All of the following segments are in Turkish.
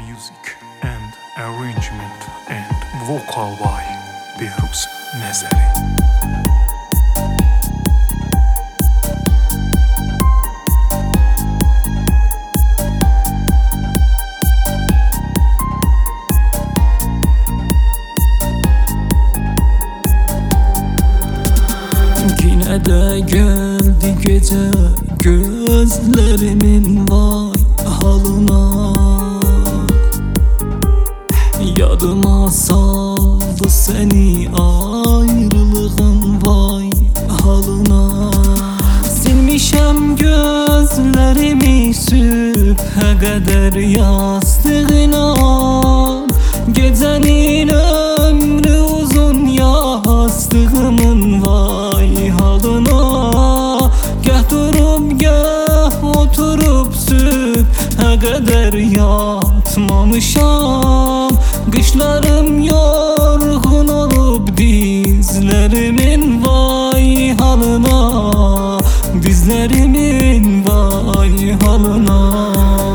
Music and arrangement and vocal by Behruz Nezeri. Yine de geldi gece gözlerimin vay halına. Yadıma saldı seni ayrılığın vay halına. Silmişem gözlerimi sübhe kadar yastığına. Gecenin ömrü uzun yastığımın vay halına. Gah durup gah oturup sübhe kadar yatmamışam. Kışlarım yorgun olup dizlerimin vay halına. Dizlerimin vay halına.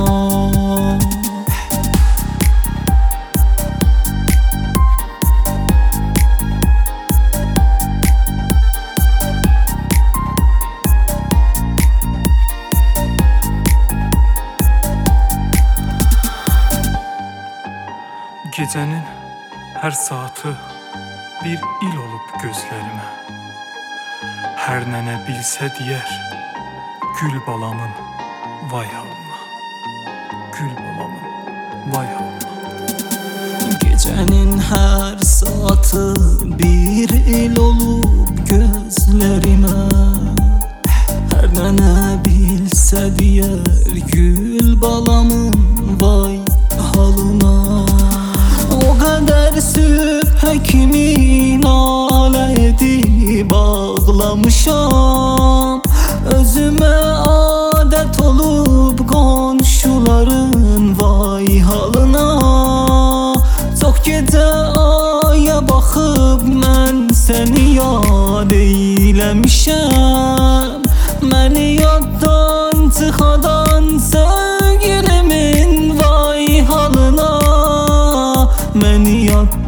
Gecenin her saati bir il olup gözlerime. Her nene bilse diyer gül balamın vay halına. Gül balamın vay halına. Gecenin her saati bir il olup gözlerime. Her nene bilse diyer gül balamın vay halına. O kadar sübhe kimi nale edip bağlamışam. Özüme adet olup komşuların vay halına. Çok gece aya bakıp mən seni yad eylemişəm.